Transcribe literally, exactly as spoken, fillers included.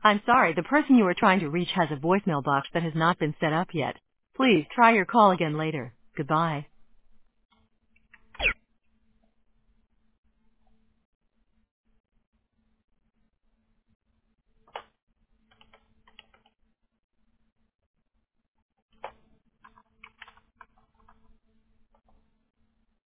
I'm sorry, the person you are trying to reach has a voicemail box that has not been set up yet. Please try your call again later. Goodbye.